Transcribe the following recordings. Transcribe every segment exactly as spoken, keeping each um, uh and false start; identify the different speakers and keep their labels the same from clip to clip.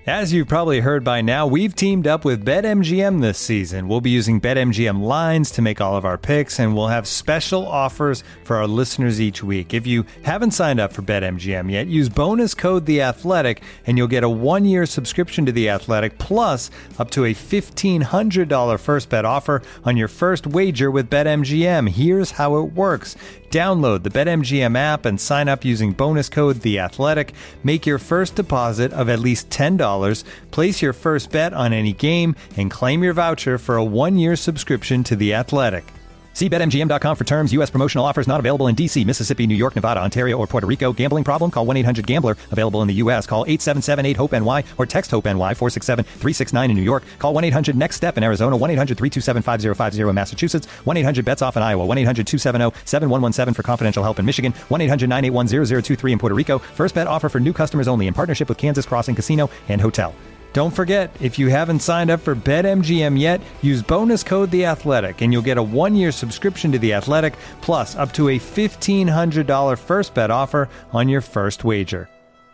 Speaker 1: As you've probably heard by now, we've teamed up with BetMGM this season. We'll be using BetMGM lines to make all of our picks, and we'll have special offers for our listeners each week. If you haven't signed up for BetMGM yet, use bonus code The Athletic, and you'll get a one-year subscription to The Athletic, plus up to a fifteen hundred dollars first bet offer on your first wager with BetMGM. Here's how it works. Download the BetMGM app and sign up using bonus code The Athletic. Make your first deposit of at least ten dollars. Place your first bet on any game and claim your voucher for a one-year subscription to The Athletic. See Bet M G M dot com for terms. U S promotional offers not available in D C, Mississippi, New York, Nevada, Ontario, or Puerto Rico. Gambling problem? Call one eight hundred gambler. Available in the U S. Call eight seven seven eight hope N Y or text HOPE-NY four six seven three six nine in New York. Call one eight hundred next step in Arizona. one eight hundred three two seven five zero five zero in Massachusetts. one eight hundred bets off in Iowa. one eight hundred two seven zero seven one one seven for confidential help in Michigan. one eight hundred nine eight one zero zero two three in Puerto Rico. First bet offer for new customers only in partnership with Kansas Crossing Casino and Hotel. Don't forget, if you haven't signed up for BetMGM yet, use bonus code The Athletic, and you'll get a one-year subscription to The Athletic, plus up to a fifteen hundred dollars first bet offer on your first wager.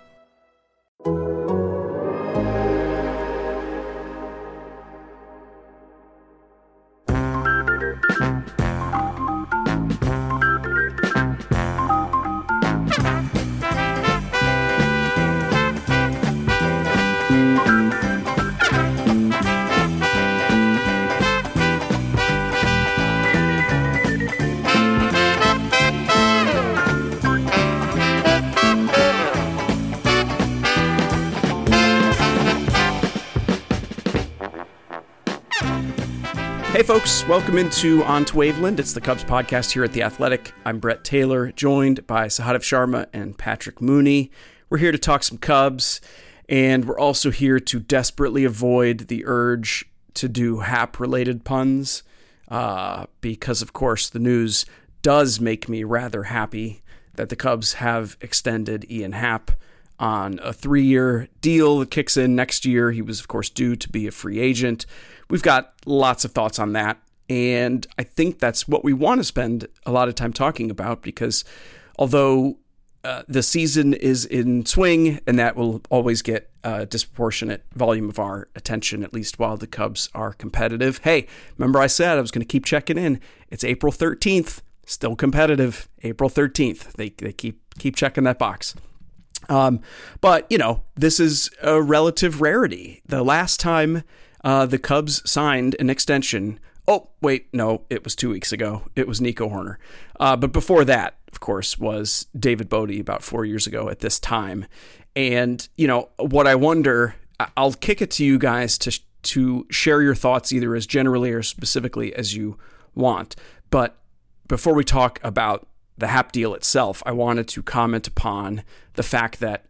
Speaker 2: Hey folks, welcome into On to Waveland. It's the Cubs podcast here at The Athletic. I'm Brett Taylor, joined by Sahadev Sharma and Patrick Mooney. We're here to talk some Cubs, and we're also here to desperately avoid the urge to do Hap-related puns, uh, because of course the news does make me rather happy that the Cubs have extended Ian Happ on a three-year deal that kicks in next year. He was, of course, due to be a free agent. We've got lots of thoughts on that, and I think that's what we want to spend a lot of time talking about, because although uh, the season is in swing, and that will always get a disproportionate volume of our attention, at least while the Cubs are competitive. Hey, remember I said I was going to keep checking in. It's April thirteenth, still competitive. April thirteenth. They they keep keep checking that box. Um, but, you know, this is a relative rarity. The last time uh, the Cubs signed an extension, oh, wait, no, it was two weeks ago. It was Nico Hoerner. Uh, but before that, of course, was David Bote about four years ago at this time. And, you know, what I wonder, I'll kick it to you guys to to share your thoughts either as generally or specifically as you want. But before we talk about the Hap deal itself, I wanted to comment upon the fact that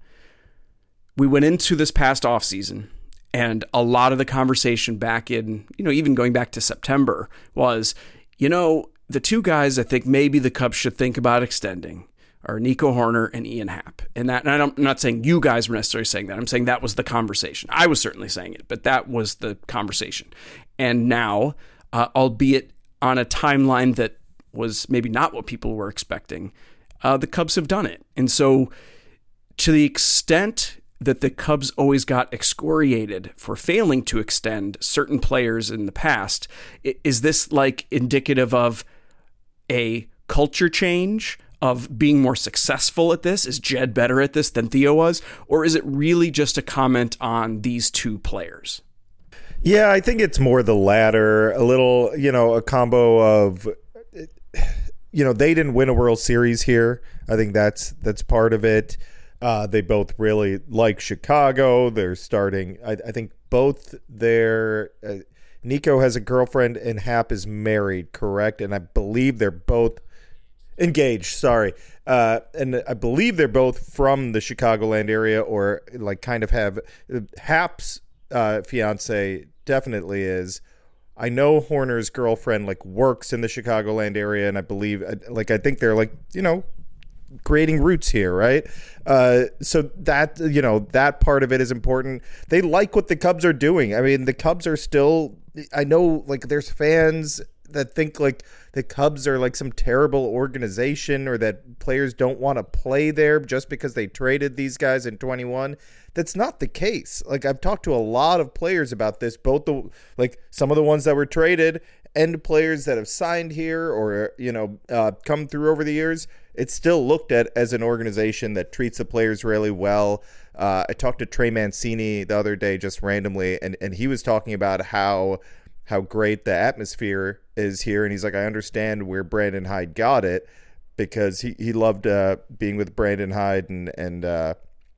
Speaker 2: we went into this past offseason, and a lot of the conversation back in, you know, even going back to September was, you know, the two guys I think maybe the Cubs should think about extending are Nico Hoerner and Ian Happ. And that, and I'm not saying you guys were necessarily saying that. I'm saying that was the conversation. I was certainly saying it, but that was the conversation. And now, uh, albeit on a timeline that was maybe not what people were expecting, uh, the Cubs have done it. And so to the extent that the Cubs always got excoriated for failing to extend certain players in the past, is this like indicative of a culture change, of being more successful at this? Is Jed better at this than Theo was? Or is it really just a comment on these two players?
Speaker 3: Yeah, I think it's more the latter, a little, you know, a combo of, you know, they didn't win a World Series here. I think that's that's part of it. Uh, they both really like Chicago. They're starting. I, I think both their uh, Nico has a girlfriend and Hap is married, correct? And I believe they're both engaged. Sorry, uh, and I believe they're both from the Chicagoland area, or like kind of have Hap's uh, fiance definitely is. I know Hoerner's girlfriend like works in the Chicagoland area, and I believe like I think they're like, you know, creating roots here, right? Uh, so that, you know, that part of it is important. They like what the Cubs are doing. I mean, the Cubs are still, I know like there's fans that think like the Cubs are like some terrible organization or that players don't want to play there just because they traded these guys in twenty-one. That's not the case. Like, I've talked to a lot of players about this, both the like some of the ones that were traded and players that have signed here or, you know, uh, come through over the years. It's still looked at as an organization that treats the players really well. Uh, I talked to Trey Mancini the other day just randomly, and, and he was talking about how how great the atmosphere is here. And he's like, I understand where Brandon Hyde got it because he, he loved uh, being with Brandon Hyde and and uh,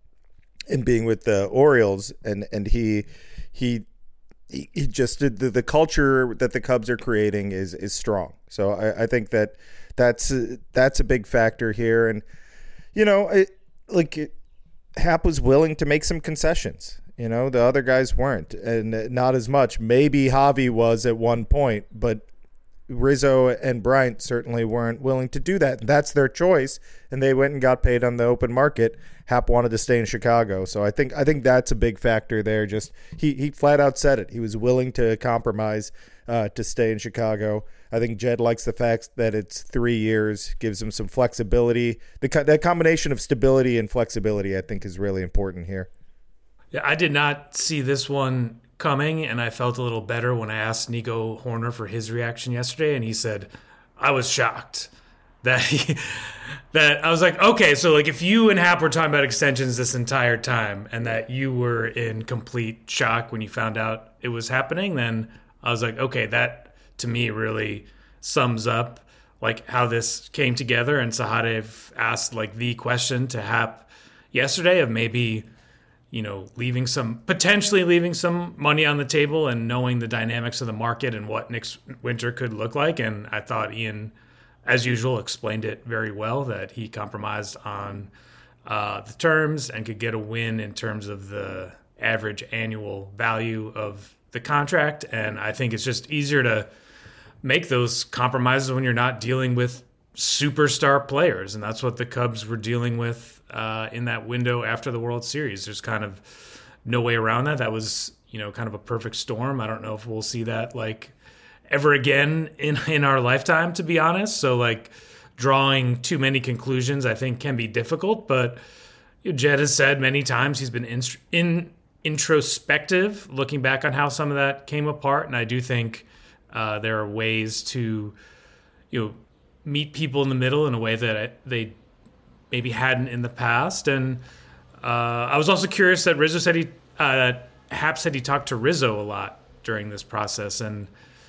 Speaker 3: and being with the Orioles. And, and he he he just the, the culture that the Cubs are creating is is strong. So I, I think that that's that's a big factor here. And you know, it, like it, Happ was willing to make some concessions. You know, the other guys weren't, and not as much. Maybe Javi was at one point, but Rizzo and Bryant certainly weren't willing to do that. That's their choice, and they went and got paid on the open market. Happ wanted to stay in Chicago, so I think I think that's a big factor there. Just he he flat out said it. He was willing to compromise uh, to stay in Chicago. I think Jed likes the fact that it's three years, gives him some flexibility. The that combination of stability and flexibility, I think, is really important here.
Speaker 4: Yeah, I did not see this one coming, and I felt a little better when I asked Nico Horner for his reaction yesterday, and he said, I was shocked that he, that I was like, okay, so like if you and Happ were talking about extensions this entire time and that you were in complete shock when you found out it was happening, then I was like, okay, that to me really sums up like how this came together. And Sahadev asked like the question to Happ yesterday of maybe, you know, leaving some, potentially leaving some money on the table and knowing the dynamics of the market and what next winter could look like. And I thought Ian, as usual, explained it very well, that he compromised on uh, the terms and could get a win in terms of the average annual value of the contract. And I think it's just easier to make those compromises when you're not dealing with superstar players. And that's what the Cubs were dealing with uh, in that window after the World Series. There's kind of no way around that. That was, you know, kind of a perfect storm. I don't know if we'll see that like ever again in, in our lifetime, to be honest. So like drawing too many conclusions, I think can be difficult, but you know, Jed has said many times he's been in, in introspective, looking back on how some of that came apart. And I do think uh, there are ways to, you know, meet people in the middle in a way that they maybe hadn't in the past. And uh, I was also curious that Rizzo said he, uh, Happ said he talked to Rizzo a lot during this process. And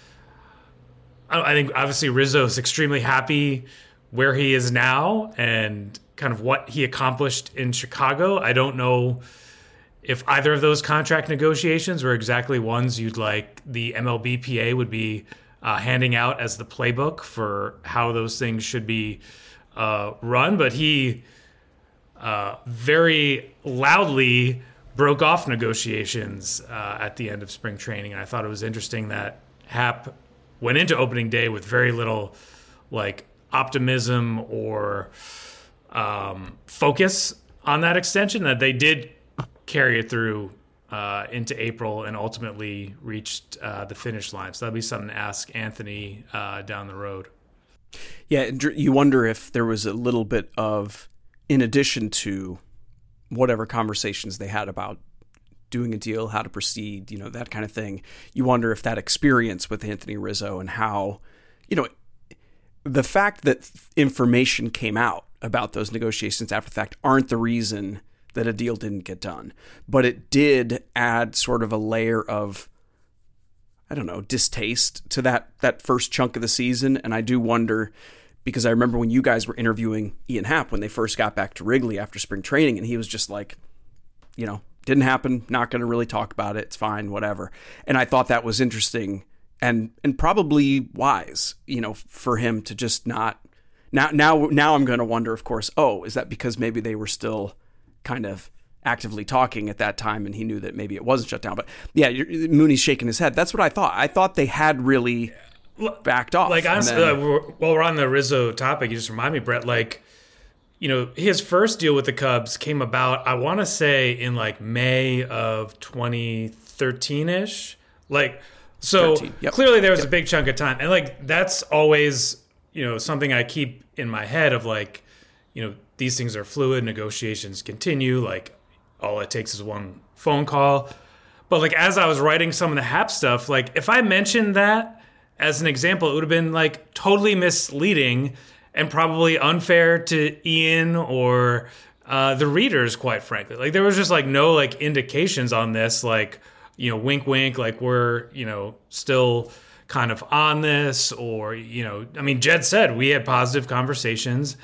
Speaker 4: I think obviously Rizzo is extremely happy where he is now and kind of what he accomplished in Chicago. I don't know if either of those contract negotiations were exactly ones you'd like the M L B P A would be uh, handing out as the playbook for how those things should be uh, run. But he uh, very loudly broke off negotiations uh, at the end of spring training. And I thought it was interesting that Happ went into opening day with very little like optimism or um, focus on that extension, that they did carry it through uh, into April and ultimately reached uh, the finish line. So that'd be something to ask Anthony uh, down the road.
Speaker 2: Yeah, you wonder if there was a little bit of, in addition to whatever conversations they had about doing a deal, how to proceed, you know, that kind of thing. You wonder if that experience with Anthony Rizzo and how, you know, the fact that information came out about those negotiations after the fact aren't the reason that a deal didn't get done. But it did add sort of a layer of, I don't know, distaste to that that first chunk of the season. And I do wonder, because I remember when you guys were interviewing Ian Happ when they first got back to Wrigley after spring training, and he was just like, you know, didn't happen, not going to really talk about it, it's fine, whatever. And I thought that was interesting and and probably wise, you know, for him to just not, now now now I'm going to wonder, of course, oh, is that because maybe they were still kind of actively talking at that time and he knew that maybe it wasn't shut down. But yeah, you're, Mooney's shaking his head. That's what I thought. I thought they had really backed off.
Speaker 4: Like, honestly, then, uh, we're, while we're on the Rizzo topic, you just remind me, Brett, like, you know, his first deal with the Cubs came about, I want to say, in like May of twenty thirteen-ish. Like, So
Speaker 2: yep.
Speaker 4: clearly there was
Speaker 2: yep.
Speaker 4: a big chunk of time. And like, that's always, you know, something I keep in my head of like, you know, these things are fluid, negotiations continue. Like all it takes is one phone call. But like, as I was writing some of the Hap stuff, like if I mentioned that as an example, it would have been like totally misleading and probably unfair to Ian or uh, the readers, quite frankly. Like there was just like no like indications on this, like, you know, wink, wink, like we're, you know, still kind of on this, or, you know, I mean, Jed said we had positive conversations.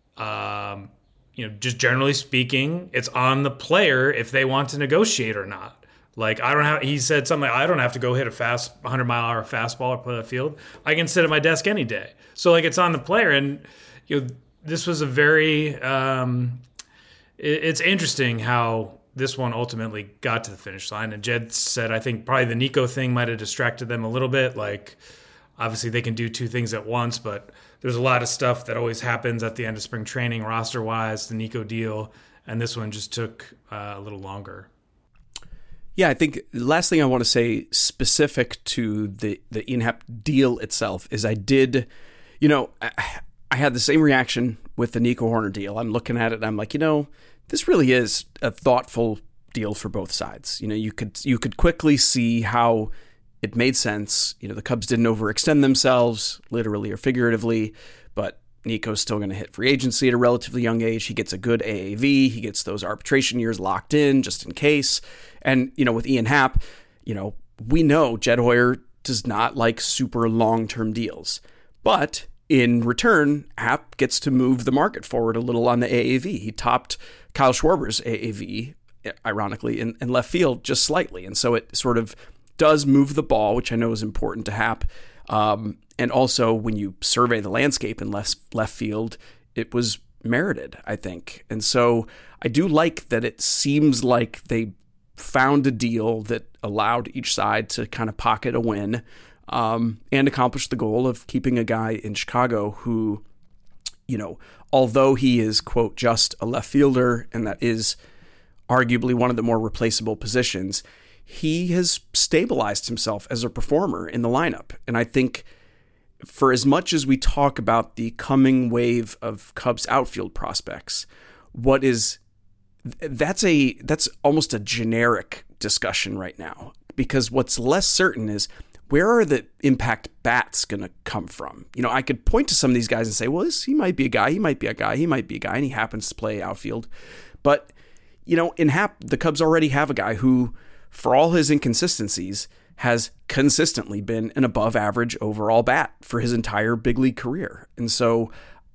Speaker 4: Um, you know, just generally speaking, it's on the player if they want to negotiate or not. Like I don't have, he said something like, I don't have to go hit a fast one hundred mile hour fastball or play the field. I can sit at my desk any day. So like it's on the player. And, you know, this was a very, um, it, it's interesting how this one ultimately got to the finish line. And Jed said, I think probably the Nico thing might have distracted them a little bit. Like, obviously they can do two things at once, but there's a lot of stuff that always happens at the end of spring training, roster-wise, the Nico deal, and this one just took uh, a little longer.
Speaker 2: Yeah, I think the last thing I want to say specific to the, the Ian Happ deal itself is I did, you know, I, I had the same reaction with the Nico Hoerner deal. I'm looking at it and I'm like, you know, this really is a thoughtful deal for both sides. You know, you could you could quickly see how it made sense. You know, the Cubs didn't overextend themselves, literally or figuratively, but Nico's still going to hit free agency at a relatively young age. He gets a good A A V. He gets those arbitration years locked in just in case. And, you know, with Ian Happ, you know, we know Jed Hoyer does not like super long-term deals. But in return, Happ gets to move the market forward a little on the A A V. He topped Kyle Schwarber's A A V, ironically, in, in left field just slightly. And so it sort of does move the ball, which I know is important to Happ. Um, and also, when you survey the landscape in left, left field, it was merited, I think. And so I do like that it seems like they found a deal that allowed each side to kind of pocket a win um, and accomplish the goal of keeping a guy in Chicago who, you know, although he is, quote, just a left fielder, and that is arguably one of the more replaceable positions, he has stabilized himself as a performer in the lineup. And I think for as much as we talk about the coming wave of Cubs outfield prospects, what is that's a that's almost a generic discussion right now, because what's less certain is where are the impact bats going to come from? You know, I could point to some of these guys and say, well, this, he might be a guy, he might be a guy, he might be a guy, and he happens to play outfield. But, you know, in Happ, the Cubs already have a guy who, for all his inconsistencies, has consistently been an above average overall bat for his entire big league career. And so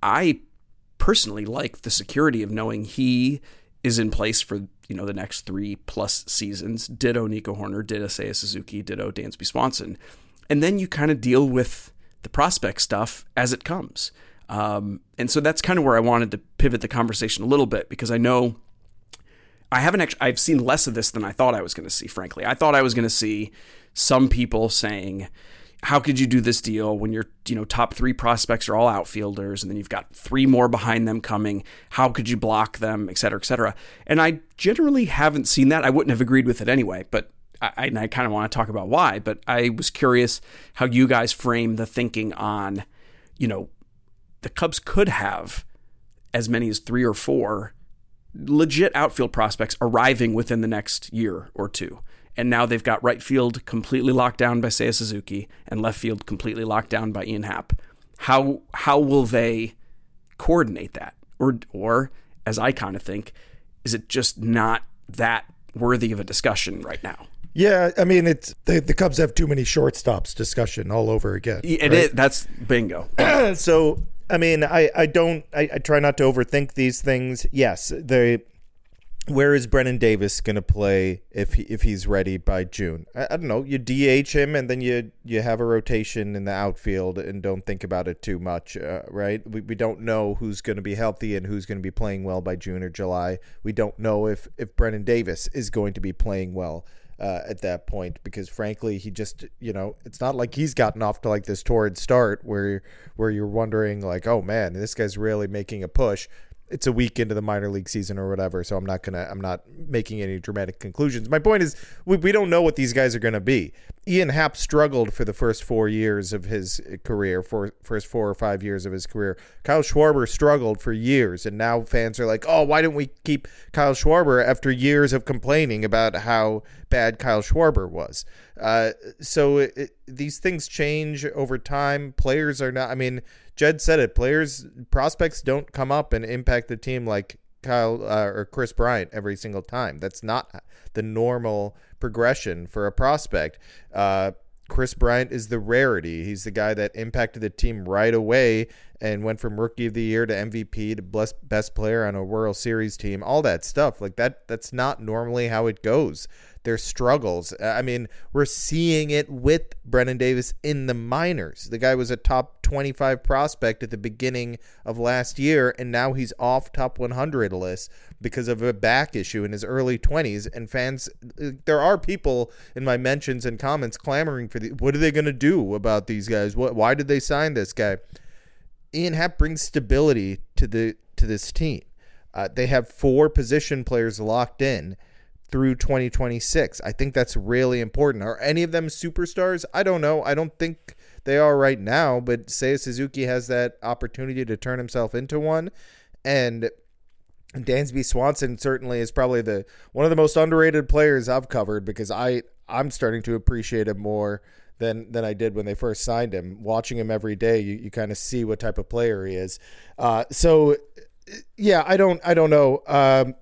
Speaker 2: I personally like the security of knowing he is in place for, you know, the next three plus seasons. Ditto Nico Hoerner, ditto Seiya Suzuki, ditto Dansby Swanson. And then you kind of deal with the prospect stuff as it comes. Um, and so that's kind of where I wanted to pivot the conversation a little bit, because I know I haven't actually, I've seen less of this than I thought I was going to see, frankly. I thought I was going to see some people saying, how could you do this deal when your, you know, top three prospects are all outfielders and then you've got three more behind them coming? How could you block them, et cetera, et cetera? And I generally haven't seen that. I wouldn't have agreed with it anyway, but I, I, I kind of want to talk about why. But I was curious how you guys frame the thinking on, you know, the Cubs could have as many as three or four legit outfield prospects arriving within the next year or two. And now they've got right field completely locked down by Seiya Suzuki and left field completely locked down by Ian Happ. How how will they coordinate that? Or, or as I kind of think, is it just not that worthy of a discussion right now?
Speaker 3: Yeah, I mean, it's the, the Cubs have too many shortstops discussion all over again.
Speaker 2: It
Speaker 3: right?
Speaker 2: is, that's bingo.
Speaker 3: So, I mean, I, I don't, I, I try not to overthink these things. Yes, they... Where is Brennan Davis going to play if he, if he's ready by June? I, I don't know. You D H him and then you you have a rotation in the outfield and don't think about it too much, uh, right? We we don't know who's going to be healthy and who's going to be playing well by June or July. We don't know if, if Brennan Davis is going to be playing well uh, at that point, because frankly, he just, you know, it's not like he's gotten off to like this torrid start where where you're wondering like, oh man, this guy's really making a push. It's a week into the minor league season or whatever, so I'm not gonna I'm not making any dramatic conclusions. My point is we, we don't know what these guys are gonna be. Ian Happ struggled for the first four years of his career, for first four or five years of his career. Kyle Schwarber struggled for years, and now fans are like, oh, why didn't we keep Kyle Schwarber after years of complaining about how bad Kyle Schwarber was? Uh, so it, it, these things change over time. Players are not, I mean, Jed said it, players, prospects don't come up and impact the team like Kyle uh, or Chris Bryant every single time. That's not the normal progression for a prospect. Uh, Chris Bryant is the rarity. He's the guy that impacted the team right away and went from Rookie of the Year to M V P to best player on a World Series team. All that stuff, like that, that's not normally how it goes. There's struggles. I mean, we're seeing it with Brennan Davis in the minors. The guy was a top twenty-five prospect at the beginning of last year, and now he's off top one hundred lists because of a back issue in his early twenties. And fans, there are people in my mentions and comments clamoring for the, what are they going to do about these guys? What, why did they sign this guy? Ian Happ brings stability to the to this team. Uh, they have four position players locked in through twenty twenty-six. I think that's really important. Are any of them superstars? I don't know. I don't think they are right now, but Seiya Suzuki has that opportunity to turn himself into one. And Dansby Swanson certainly is probably the one of the most underrated players I've covered, because I, I'm starting to appreciate him more than than I did when they first signed him. Watching him every day, you, you kind of see what type of player he is. Uh, so, yeah, I don't I don't know. Um,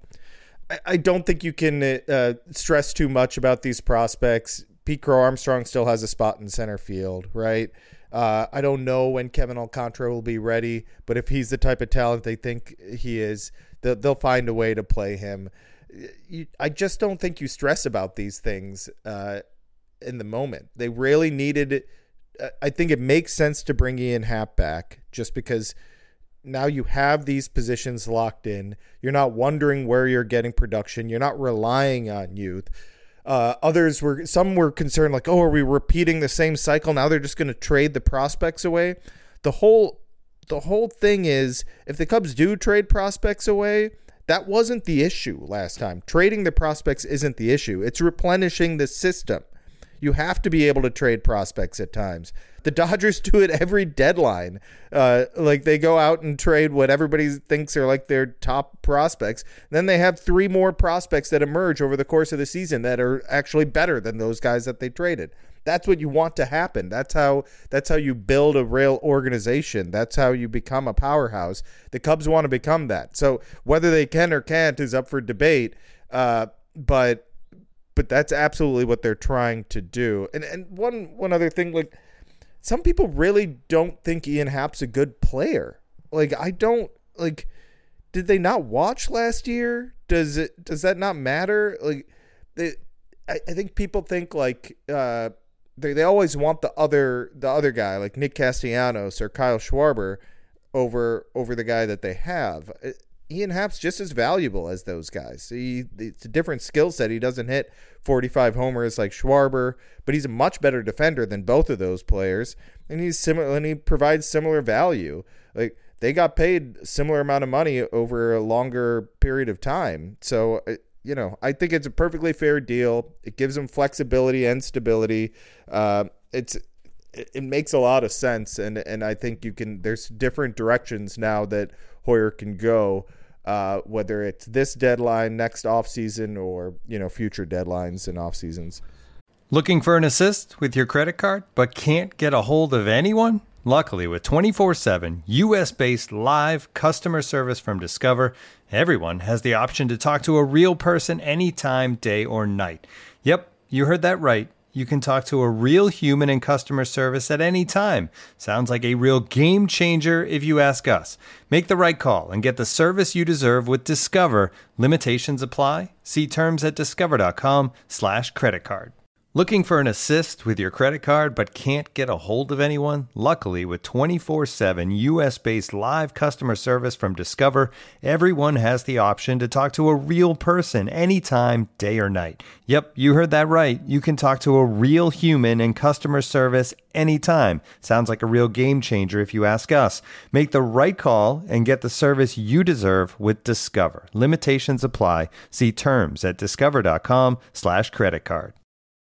Speaker 3: I don't think you can uh, stress too much about these prospects. Pete Crow Armstrong still has a spot in center field, right? Uh, I don't know when Kevin Alcantara will be ready, but if he's the type of talent they think he is, they'll, they'll find a way to play him. You, I just don't think you stress about these things uh, in the moment. They really needed – I think it makes sense to bring Ian Happ back just because – now you have these positions locked in. You're not wondering where you're getting production. You're not relying on youth. Uh, others were, some were concerned like, oh, are we repeating the same cycle? Now they're just going to trade the prospects away. The whole, the whole thing is, if the Cubs do trade prospects away, that wasn't the issue last time. Trading the prospects isn't the issue. It's replenishing the system. You have to be able to trade prospects at times. The Dodgers do it every deadline. Uh, like they go out and trade what everybody thinks are like their top prospects. Then they have three more prospects that emerge over the course of the season that are actually better than those guys that they traded. That's what you want to happen. That's how that's how you build a real organization. That's how you become a powerhouse. The Cubs want to become that. So whether they can or can't is up for debate. Uh, but but that's absolutely what they're trying to do. And and one one other thing, like, some people really don't think Ian Happ's a good player. Like, I don't, like, did they not watch last year? Does it, does that not matter? Like, they, I, I think people think, like, uh, they, they always want the other, the other guy, like Nick Castellanos or Kyle Schwarber over, over the guy that they have. Ian Happ's just as valuable as those guys. He, it's a different skill set. He doesn't hit forty-five homers like Schwarber, but he's a much better defender than both of those players, and he's similar. And he provides similar value. Like, they got paid similar amount of money over a longer period of time. So, you know, I think it's a perfectly fair deal. It gives them flexibility and stability. Uh, it's it makes a lot of sense, and and I think you can. There's different directions now that Hoyer can go. Uh, whether it's this deadline, next offseason, or, you know, future deadlines and off seasons.
Speaker 1: Looking for an assist with your credit card, but can't get a hold of anyone? Luckily, with twenty-four seven U S-based live customer service from Discover, everyone has the option to talk to a real person anytime, day or night. Yep, you heard that right. You can talk to a real human in customer service at any time. Sounds like a real game changer if you ask us. Make the right call and get the service you deserve with Discover. Limitations apply. See terms at discover.com slash credit card. Looking for an assist with your credit card but can't get a hold of anyone? Luckily, with twenty-four seven U S-based live customer service from Discover, everyone has the option to talk to a real person anytime, day or night. Yep, you heard that right. You can talk to a real human in customer service anytime. Sounds like a real game changer if you ask us. Make the right call and get the service you deserve with Discover. Limitations apply. See terms at discover.com slash credit card.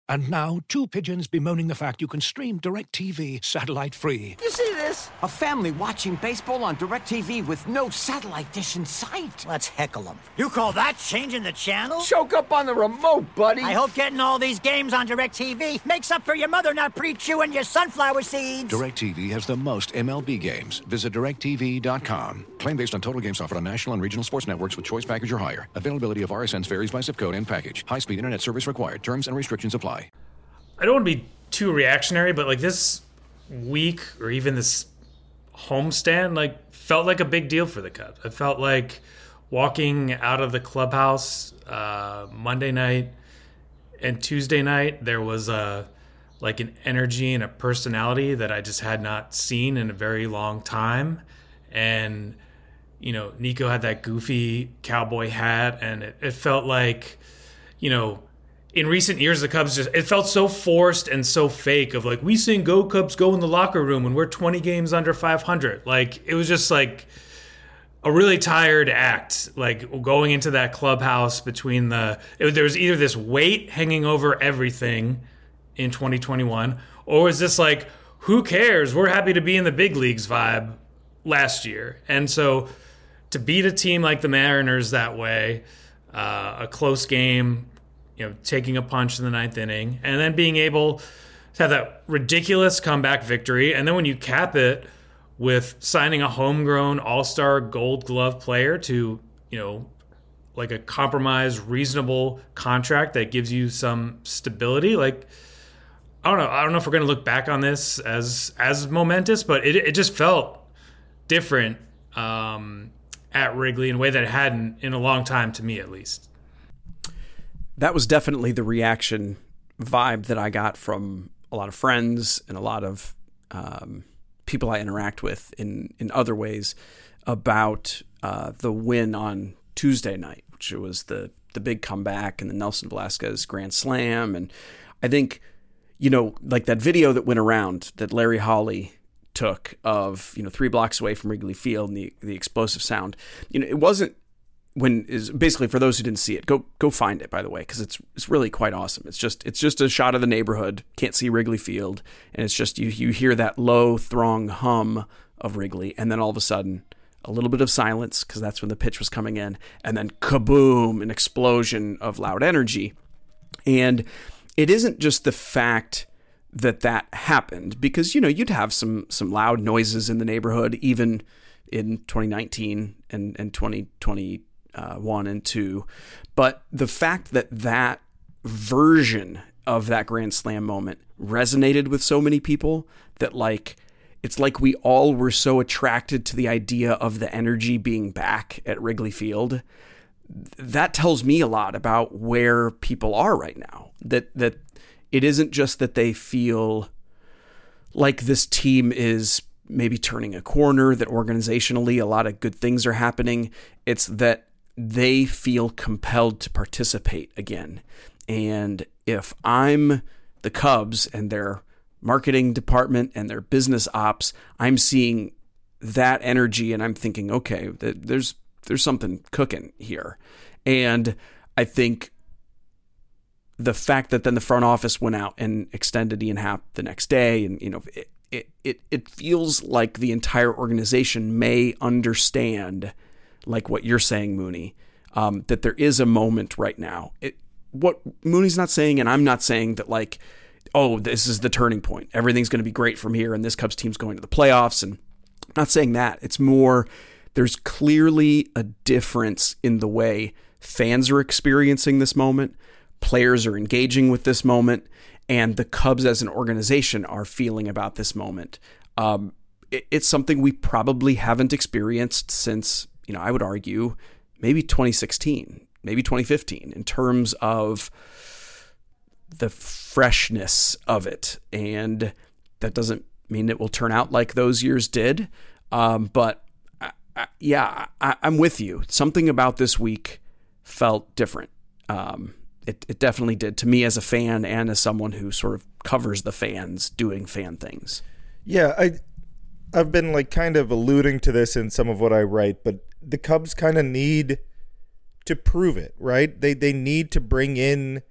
Speaker 5: And now, two pigeons bemoaning the fact you can stream DirecTV satellite-free.
Speaker 6: You see this? A family watching baseball on DirecTV with no satellite dish in sight.
Speaker 7: Let's heckle them. You call that changing the channel?
Speaker 6: Choke up on the remote, buddy.
Speaker 7: I hope getting all these games on DirecTV makes up for your mother not pre-chewing your sunflower seeds.
Speaker 5: DirecTV has the most M L B games. Visit direct T V dot com. Claim based on total games offered on national and regional sports networks with choice package or higher. Availability of R S Ns varies by zip code and package. High-speed internet service required. Terms and restrictions apply.
Speaker 4: I don't want to be too reactionary, but like this week or even this homestand, like felt like a big deal for the Cubs. I felt like walking out of the clubhouse uh, Monday night and Tuesday night, there was a like an energy and a personality that I just had not seen in a very long time. And you know, Nico had that goofy cowboy hat, and it, it felt like, you know, in recent years, the Cubs just, it felt so forced and so fake of like, we sing Go Cubs Go in the locker room when we're twenty games under five hundred. Like, it was just like a really tired act, like going into that clubhouse between the, it, there was either this weight hanging over everything in twenty twenty-one, or was this like, who cares? We're happy to be in the big leagues vibe last year. And so to beat a team like the Mariners that way, uh, a close game, you know, taking a punch in the ninth inning, and then being able to have that ridiculous comeback victory. And then when you cap it with signing a homegrown all-star gold glove player to, you know, like a compromised, reasonable contract that gives you some stability, like, I don't know. I don't know if we're going to look back on this as, as momentous, but it, it just felt different um, at Wrigley in a way that it hadn't in a long time, to me at least.
Speaker 2: That was definitely the reaction vibe that I got from a lot of friends and a lot of um, people I interact with in, in other ways about uh, the win on Tuesday night, which was the, the big comeback and the Nelson Velasquez grand slam. And I think, you know, like that video that went around that Larry Hawley took of, you know, three blocks away from Wrigley Field and the, the explosive sound, you know, it wasn't, when is basically, for those who didn't see it, go go find it, by the way, because it's it's really quite awesome. It's just it's just a shot of the neighborhood, can't see Wrigley Field, and it's just you you hear that low throng hum of Wrigley, and then all of a sudden a little bit of silence because that's when the pitch was coming in, and then kaboom, an explosion of loud energy. And it isn't just the fact that that happened, because you know you'd have some some loud noises in the neighborhood even in twenty nineteen and and twenty twenty. Uh, one and two, but the fact that that version of that Grand Slam moment resonated with so many people that like it's like we all were so attracted to the idea of the energy being back at Wrigley Field. That tells me a lot about where people are right now. That that it isn't just that they feel like this team is maybe turning a corner, that organizationally a lot of good things are happening. It's that they feel compelled to participate again. And if I'm the Cubs and their marketing department and their business ops, I'm seeing that energy and I'm thinking, okay, there's there's something cooking here. And I think the fact that then the front office went out and extended Ian Happ the next day, and you know, it it it, it feels like the entire organization may understand, like what you're saying, Mooney, um, that there is a moment right now. It, what Mooney's not saying, and I'm not saying that like, oh, this is the turning point. Everything's going to be great from here, and this Cubs team's going to the playoffs. And I'm not saying that. It's more, there's clearly a difference in the way fans are experiencing this moment, players are engaging with this moment, and the Cubs as an organization are feeling about this moment. Um, it, it's something we probably haven't experienced since, you know, I would argue maybe twenty sixteen, maybe twenty fifteen, in terms of the freshness of it. And that doesn't mean it will turn out like those years did. Um, but I, I, yeah, I, I'm with you. Something about this week felt different. Um, it, it definitely did to me as a fan and as someone who sort of covers the fans doing fan things.
Speaker 3: Yeah, I, I've been like kind of alluding to this in some of what I write, but the Cubs kind of need to prove it, right? They they need to bring in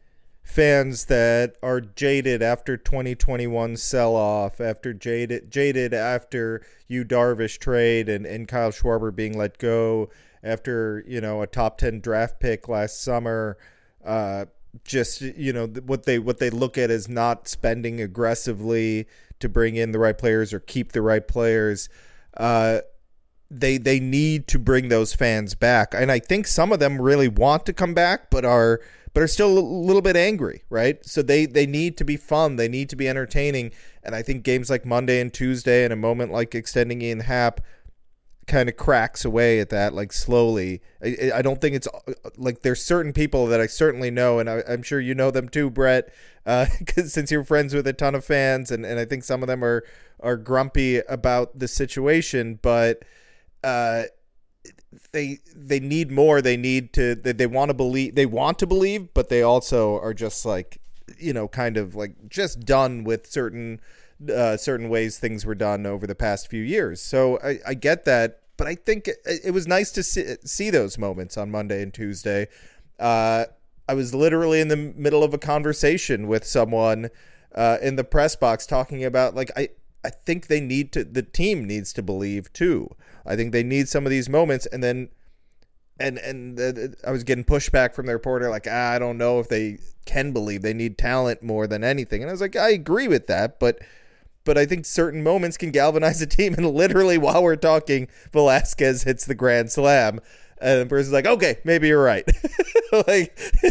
Speaker 3: fans that are jaded after twenty twenty-one sell-off, after jaded jaded after Yu Darvish trade and, and Kyle Schwarber being let go, after, you know, a top ten draft pick last summer, uh, just, you know, what they what they look at as not spending aggressively to bring in the right players or keep the right players. Uh, they they need to bring those fans back, and I think some of them really want to come back, but are but are still a little bit angry, right? So they they need to be fun, they need to be entertaining, and I think games like Monday and Tuesday, and a moment like extending Ian Happ, kind of cracks away at that, like slowly. I, I don't think it's like, there's certain people that I certainly know, and I, I'm sure you know them too, Brett, uh, cause since you're friends with a ton of fans, and, and I think some of them are are grumpy about the situation, but uh, they they need more. They need to. They, they want to believe. They want to believe, but they also are just like, you know, kind of like just done with certain. Uh, certain ways things were done over the past few years. So I, I get that, but I think it, it was nice to see, see those moments on Monday and Tuesday. Uh, I was literally in the middle of a conversation with someone uh, in the press box talking about, like, I, I think they need to, the team needs to believe too. I think they need some of these moments. And then, and, and uh, I was getting pushback from the reporter, like, ah, I don't know if they can believe. They need talent more than anything. And I was like, I agree with that, but But I think certain moments can galvanize a team. And literally, while we're talking, Velasquez hits the grand slam, and the person's like, "Okay, maybe you're right." Like,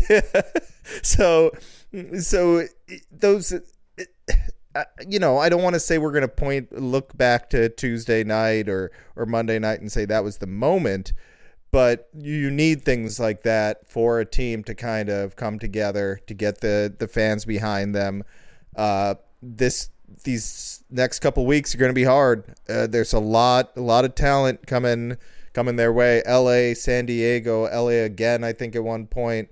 Speaker 3: so, so those, you know, I don't want to say we're going to point, look back to Tuesday night or or Monday night and say that was the moment, but you need things like that for a team to kind of come together, to get the the fans behind them. Uh, this. These next couple weeks are going to be hard. Uh, there's a lot, a lot of talent coming, coming their way. L A, San Diego, L A again. I think at one point.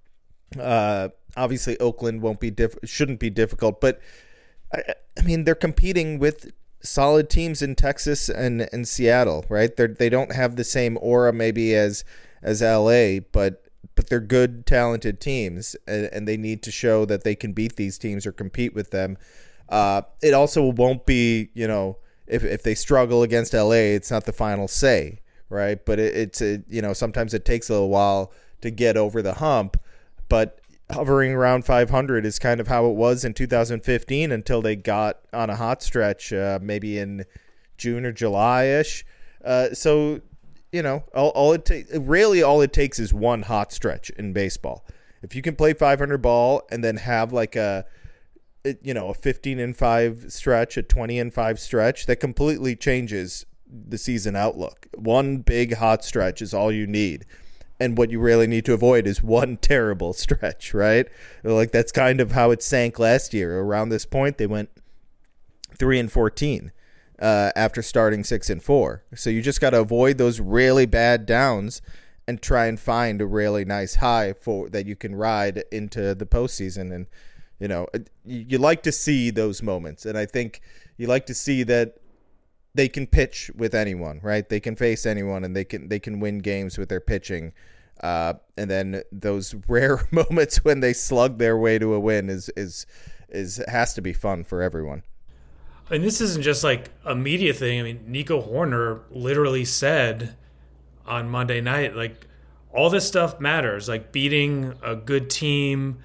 Speaker 3: Uh, obviously, Oakland won't be diff- shouldn't be difficult, but I, I mean they're competing with solid teams in Texas and, and Seattle, right? They they don't have the same aura maybe as as L A, but but they're good, talented teams, and, and they need to show that they can beat these teams or compete with them. Uh, it also won't be, you know, if if they struggle against L A, it's not the final say, right? But it, it's, a, you know, sometimes it takes a little while to get over the hump. But hovering around five hundred is kind of how it was in two thousand fifteen until they got on a hot stretch, uh, maybe in June or July-ish. Uh, so, you know, all, all it ta- really all it takes is one hot stretch in baseball. If you can play five hundred ball and then have like a you know, a fifteen and five stretch, a twenty and five stretch, that completely changes the season outlook. One big hot stretch is all you need. And what you really need to avoid is one terrible stretch, right? Like, that's kind of how it sank last year. Around this point, they went three and fourteen uh, after starting six and four. So you just got to avoid those really bad downs and try and find a really nice high for that you can ride into the postseason. And you know, you like to see those moments, and I think you like to see that they can pitch with anyone, right? They can face anyone, and they can they can win games with their pitching. Uh, and then those rare moments when they slug their way to a win is is is has to be fun for everyone.
Speaker 4: And this isn't just like a media thing. I mean, Nico Horner literally said on Monday night, like, all this stuff matters, like beating a good team.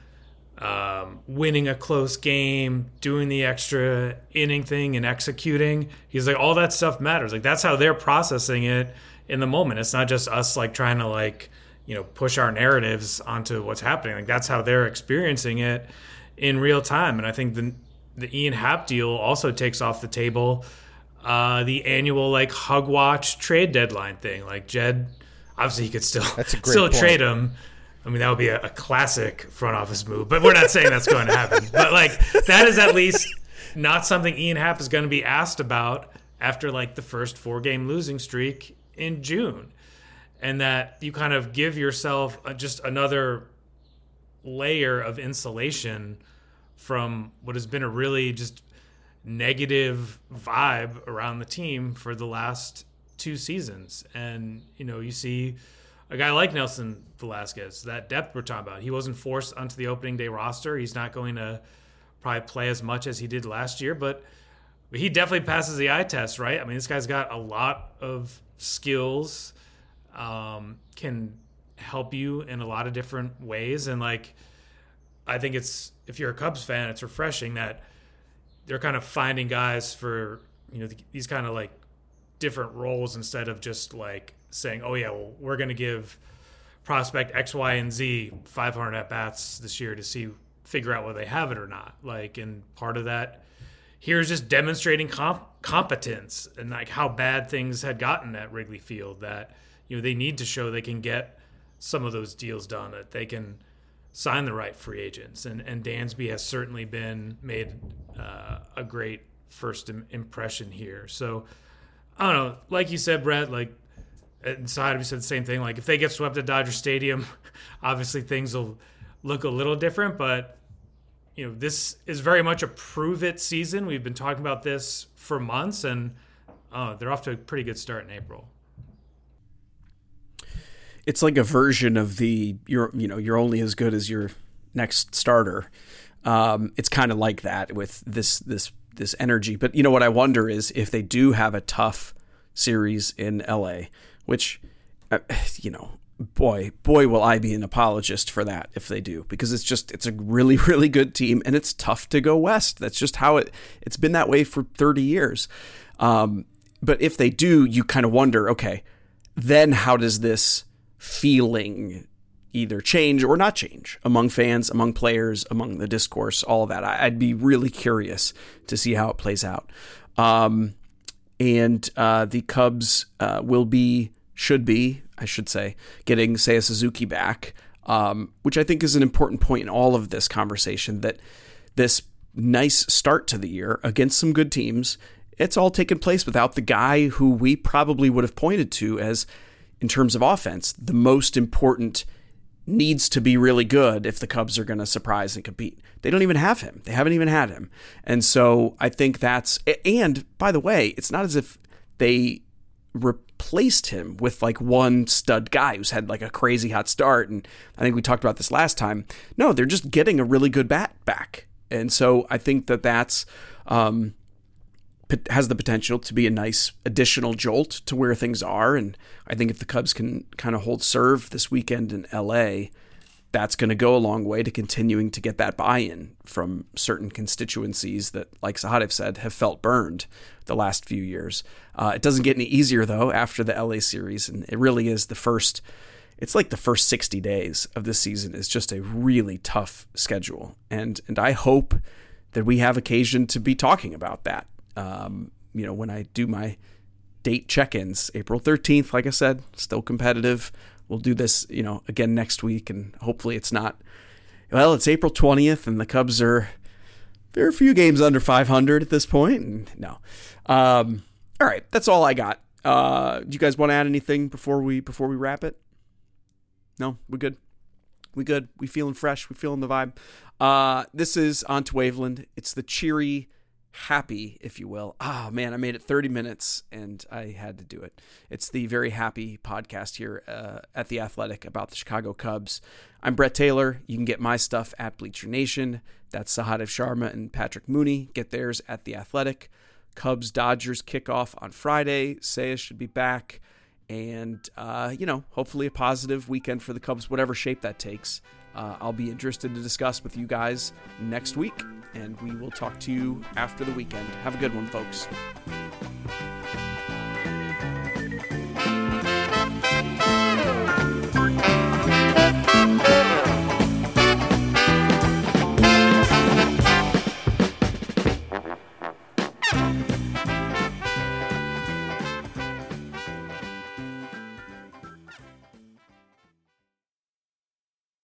Speaker 4: Um, winning a close game, doing the extra inning thing and executing. He's like, all that stuff matters. Like, that's how they're processing it in the moment. It's not just us like trying to like, you know, push our narratives onto what's happening. Like, that's how they're experiencing it in real time. And I think the the Ian Happ deal also takes off the table uh, the annual like hug watch trade deadline thing. Like, Jed, obviously he could still still point. trade him. I mean, that would be a, a classic front office move, but we're not saying that's going to happen. But, like, that is at least not something Ian Happ is going to be asked about after, like, the first four-game losing streak in June. And that you kind of give yourself just another layer of insulation from what has been a really just negative vibe around the team for the last two seasons. And, you know, you see a guy like Nelson Velasquez, that depth we're talking about, he wasn't forced onto the opening day roster. He's not going to probably play as much as he did last year, but he definitely passes the eye test, right? I mean, this guy's got a lot of skills, um, can help you in a lot of different ways. And like, I think it's, if you're a Cubs fan, it's refreshing that they're kind of finding guys for, you know, these kind of like different roles instead of just like saying, oh yeah, well, we're going to give prospect X, Y, and Z five hundred at bats this year to see, figure out whether they have it or not. Like, and part of that here is just demonstrating comp- competence and like how bad things had gotten at Wrigley Field, that, you know, they need to show they can get some of those deals done, that they can sign the right free agents. And, and Dansby has certainly been made uh, a great first im- impression here. So I don't know, like you said, Brett, like inside we said the same thing. Like if they get swept at Dodger Stadium, obviously things will look a little different, but you know, this is very much a prove it season. We've been talking about this for months, and uh, they're off to a pretty good start in April.
Speaker 2: It's like a version of the you're you know you're only as good as your next starter. Um, it's kind of like that with this this this energy. But you know what I wonder is if they do have a tough series in L A, which uh, you know, boy boy will I be an apologist for that if they do, because it's just it's a really really good team and it's tough to go west. That's just how it it's been that way for thirty years. Um, but if they do, you kind of wonder, okay, then how does this feeling either change or not change among fans, among players, among the discourse, all of that. I'd be really curious to see how it plays out. Um, and uh, the Cubs uh, will be, should be, I should say, getting Seiya Suzuki back, um, which I think is an important point in all of this conversation, that this nice start to the year against some good teams, it's all taken place without the guy who we probably would have pointed to as, in terms of offense, the most important, needs to be really good if the Cubs are going to surprise and compete. They don't even have him. They haven't even had him. And so I think that's, and by the way, it's not as if they replaced him with like one stud guy who's had like a crazy hot start. And I think we talked about this last time. No, they're just getting a really good bat back. And so I think that that's, um, has the potential to be a nice additional jolt to where things are. And I think if the Cubs can kind of hold serve this weekend in L A, that's going to go a long way to continuing to get that buy-in from certain constituencies that, like Sahadev said, have felt burned the last few years. Uh, it doesn't get any easier, though, after the L A series. And it really is the first, it's like the first sixty days of this season is just a really tough schedule. And, and I hope that we have occasion to be talking about that. Um, you know, when I do my date check-ins, April thirteenth, like I said, still competitive. We'll do this, you know, again next week, and hopefully it's not, well, it's April twentieth and the Cubs are, there are a few games under five hundred at this point. And no. Um, all right. That's all I got. Uh, do you guys want to add anything before we, before we wrap it? No, we good. We good. We feeling fresh. We feeling the vibe. Uh, this is On to Waveland. It's the cheery, happy, if you will. Oh man, I made it thirty minutes and I had to do it. It's the very happy podcast here uh, at The Athletic about the Chicago Cubs. I'm Brett Taylor. You can get my stuff at Bleacher Nation. That's Sahadev Sharma and Patrick Mooney. Get theirs at The Athletic. Cubs Dodgers kickoff on Friday. Seiya should be back. And, uh, you know, hopefully a positive weekend for the Cubs, whatever shape that takes. Uh, I'll be interested to discuss with you guys next week, and we will talk to you after the weekend. Have a good one, folks.